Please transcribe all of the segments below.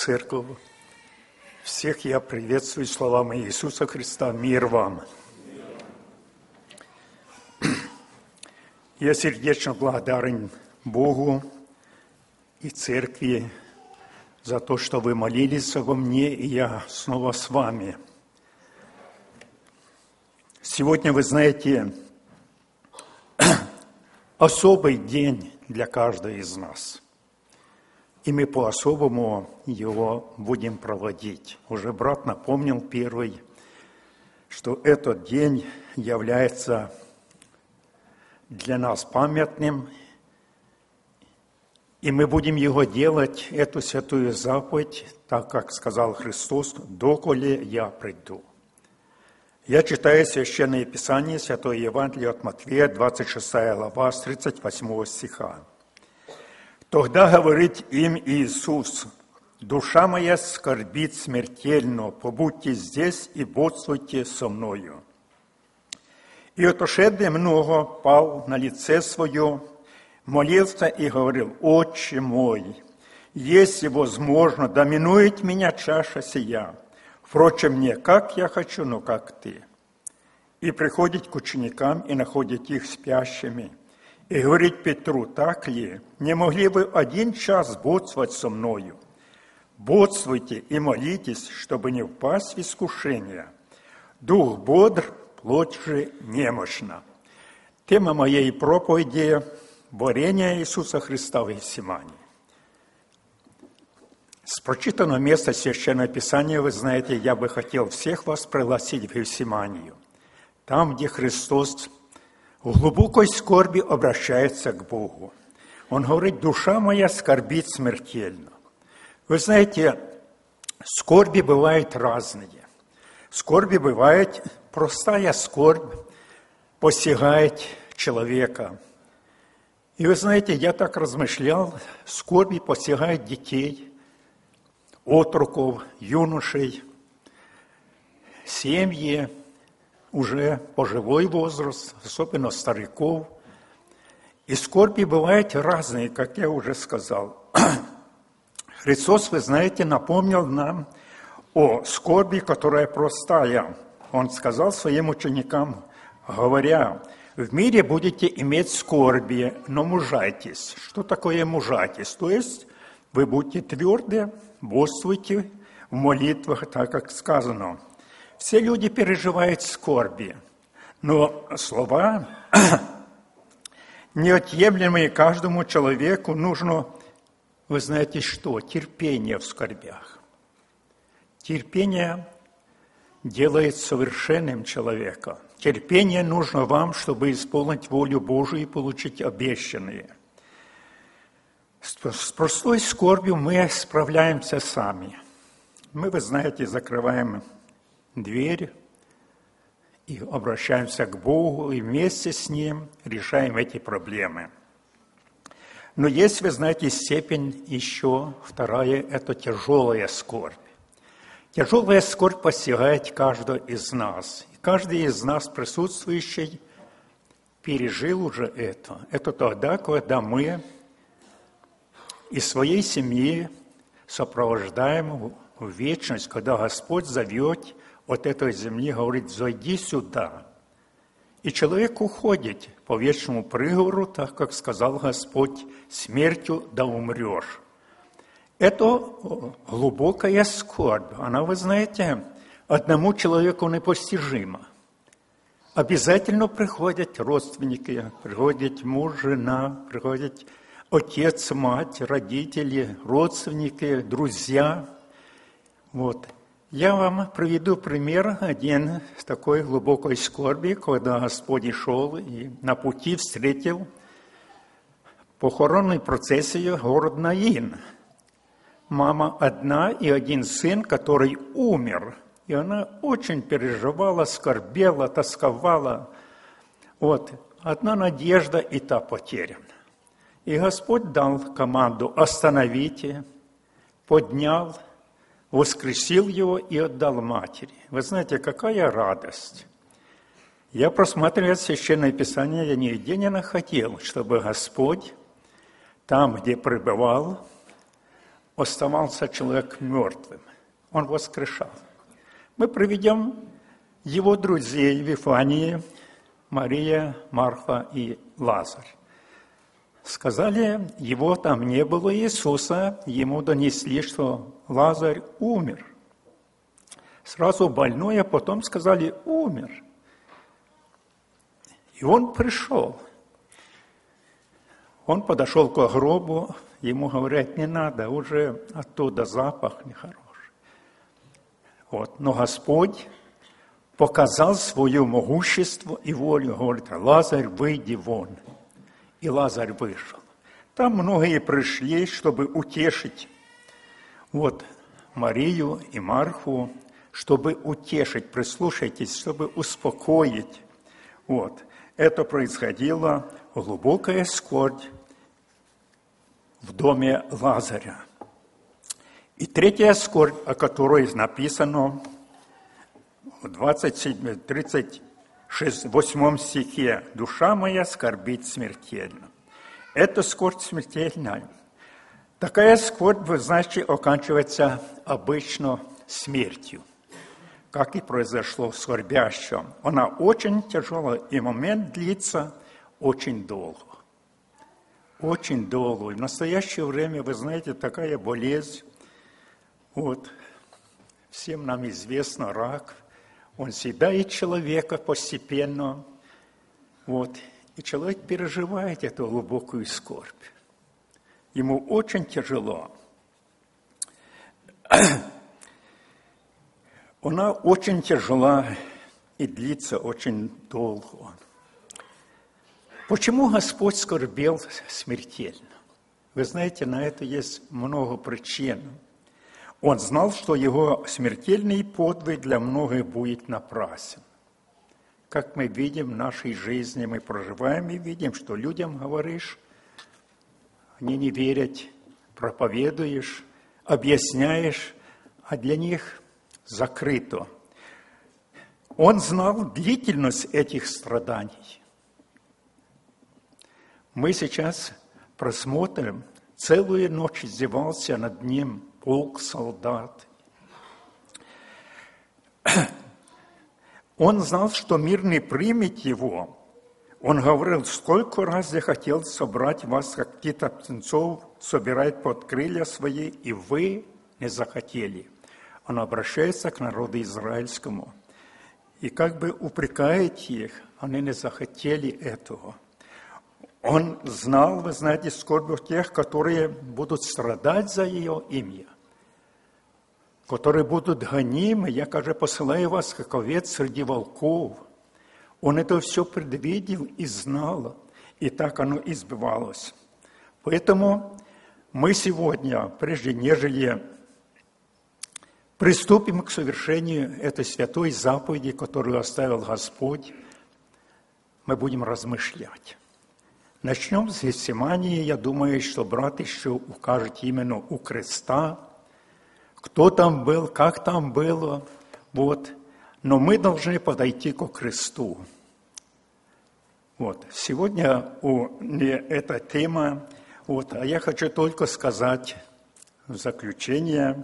Церковь. Всех я приветствую словами Иисуса Христа. Мир вам. Я сердечно благодарен Богу и Церкви за то, что вы молились обо мне, и я снова с вами. Сегодня, вы знаете, особый день для каждого из нас. И мы по-особому его будем проводить. Уже брат напомнил первый, что этот день является для нас памятным, и мы будем его делать, эту святую заповедь, так как сказал Христос, «Доколе я приду». Я читаю Священное Писание, Святое Евангелие от Матфея, 26 глава, с 38 стиха. «Тогда говорит им Иисус: душа моя скорбит смертельно, побудьте здесь и бодствуйте со мною. И отошедший много пал на лице свое, молился и говорил: Отче мой, если возможно, да минует меня чаша сия. Впрочем, не как я хочу, но как ты. И приходит к ученикам и находит их спящими. И говорит Петру: так ли? Не могли вы 1 час бодствовать со мною? Бодствуйте и молитесь, чтобы не впасть в искушение. Дух бодр, плоть же немощна». Тема моей проповеди – борение Иисуса Христа в Гефсимании. С прочитанного места Священного Писания, вы знаете, я бы хотел всех вас пригласить в Гефсиманию. Там, где Христос в глубокой скорби обращается к Богу. Он говорит: душа моя скорбит смертельно. Вы знаете, скорби бывают разные. Скорби бывает, простая скорбь постигает человека. И вы знаете, я так размышлял, скорби постигает детей, отроков, юношей, семьи, уже пожилой возраст, особенно стариков. И скорби бывают разные, как я уже сказал. Христос, вы знаете, напомнил нам о скорби, которая простая. Он сказал своим ученикам, говоря: в мире будете иметь скорби, но мужайтесь. Что такое мужайтесь? То есть вы будьте тверды, бодствуйте в молитвах, так как сказано. Все люди переживают скорби, но слова, неотъемлемые каждому человеку, нужно, вы знаете что, терпение в скорбях. Терпение делает совершенным человека. Терпение нужно вам, чтобы исполнить волю Божию и получить обещанное. С простой скорбью мы справляемся сами. Мы, вы знаете, закрываем дверь и обращаемся к Богу, и вместе с Ним решаем эти проблемы. Но есть, вы знаете, степень еще вторая – это тяжелая скорбь. Тяжелая скорбь постигает каждого из нас. И каждый из нас, присутствующий, пережил уже это. Это тогда, когда мы из своей семьи сопровождаем в вечность, когда Господь зовет от этой земли, говорит: «Зайди сюда». И человек уходит по вечному приговору, так как сказал Господь: «Смертью да умрешь». Это глубокая скорбь. Она, вы знаете, одному человеку непостижима. Обязательно приходят родственники, приходит муж, жена, приходит отец, мать, родители, родственники, друзья. Вот. Я вам приведу пример один с такой глубокой скорби, когда Господь шел и на пути встретил похоронную процессию город Наин. Мама одна и один сын, который умер. И она очень переживала, скорбела, тосковала. Вот, одна надежда, и та потеряна. И Господь дал команду: остановите, поднял, воскресил его и отдал матери. Вы знаете, какая радость! Я просматривая Священное Писание, я нигде не находил, чтобы Господь там, где пребывал, оставался человек мертвым. Он воскрешал. Мы приведем его друзей в Вифании, Мария, Марфа и Лазарь. Сказали, его там не было, Иисуса, ему донесли, что Лазарь умер. Сразу больной, а потом сказали, умер. И он пришел. Он подошел к гробу, ему говорят, не надо, уже оттуда запах нехороший. Вот. Но Господь показал свое могущество и волю, говорит, Лазарь, выйди вон. И Лазарь вышел. Там многие пришли, чтобы утешить вот Марию и Марфу, чтобы утешить, прислушайтесь, чтобы успокоить. Вот. Это происходило глубокая скорбь в доме Лазаря. И третья скорбь, о которой написано в 38 стихе, «Душа моя скорбит смертельно». Это скорбь смертельная. Такая скорбь, вы знаете, оканчивается обычно смертью, как и произошло с скорбящим. Она очень тяжелая, и момент длится очень долго. Очень долго. И в настоящее время, вы знаете, такая болезнь, вот, всем нам известно, рак, он съедает человека постепенно, вот, и человек переживает эту глубокую скорбь. Ему очень тяжело. Она очень тяжела и длится очень долго. Почему Господь скорбел смертельно? Вы знаете, на это есть много причин. Он знал, что его смертельный подвиг для многих будет напрасен. Как мы видим в нашей жизни, мы проживаем и видим, что людям говоришь, они не верят, проповедуешь, объясняешь, а для них закрыто. Он знал длительность этих страданий. Мы сейчас просмотрим, целую ночь издевался над ним полк солдат. Он знал, что мир не примет его. Он говорил, сколько раз я хотел собрать вас, как птиц птенцов собирает под крылья свои, и вы не захотели. Он обращается к народу израильскому. И как бы упрекает их, они не захотели этого. Он знал, вы знаете, скорбь тех, которые будут страдать за ее имя, которые будут гонимы. Я, кажется, посылаю вас, как овец среди волков. Он это все предвидел и знал, и так оно и сбывалось. Поэтому мы сегодня, прежде нежели приступим к совершению этой святой заповеди, которую оставил Господь, мы будем размышлять. Начнем с Гефсимании. Я думаю, что брат еще укажет именно у креста, кто там был, как там было. Вот. Но мы должны подойти ко кресту. Вот. Сегодня эта тема, вот, а я хочу только сказать в заключение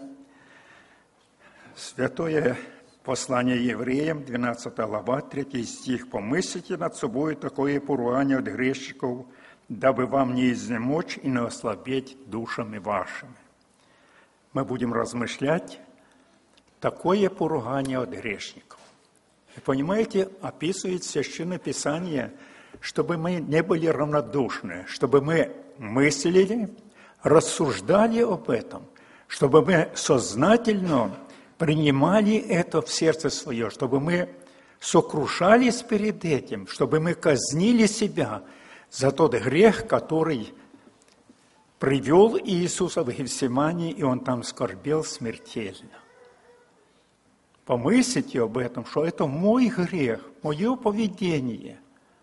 святое послание евреям, 12 глава, 3 стих. «Помыслите над собой такое поругание от грешников, дабы вам не изнемочь и не ослабеть душами вашими». Мы будем размышлять такое поругание от грешников. Вы понимаете, описывает Священное Писание, чтобы мы не были равнодушны, чтобы мы мыслили, рассуждали об этом, чтобы мы сознательно принимали это в сердце свое, чтобы мы сокрушались перед этим, чтобы мы казнили себя за тот грех, который привел Иисуса в Гефсимании, и он там скорбел смертельно. Помыслите об этом, что это мой грех, мое поведение.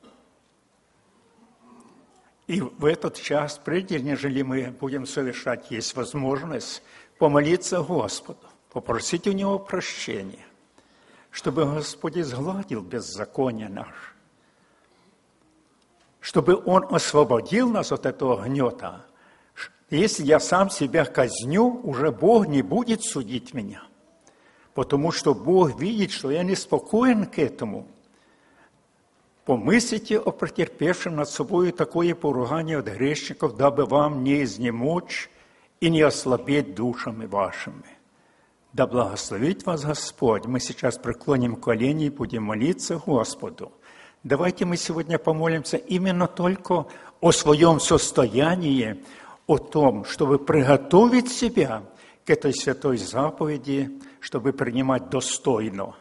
И в этот час, прежде нежели мы будем совершать, есть возможность помолиться Господу, попросить у Него прощения, чтобы Господь изгладил беззаконие наше, чтобы Он освободил нас от этого гнета, Если я сам себя казню, уже Бог не будет судить меня, потому что Бог видит, что я неспокоен к этому. Помыслите о претерпевшем над собой такое поругание от грешников, дабы вам не изнемочь и не ослабеть душами вашими. Да благословит вас Господь. Мы сейчас преклоним колени и будем молиться Господу. Давайте мы сегодня помолимся именно только о своем состоянии, о том, чтобы приготовить себя к этой святой заповеди, чтобы принимать достойно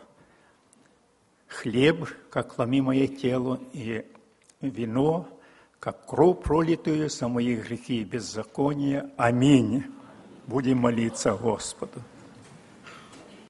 хлеб, как ломимое тело, и вино, как кровь, пролитую за мои грехи и беззакония. Аминь. Будем молиться Господу.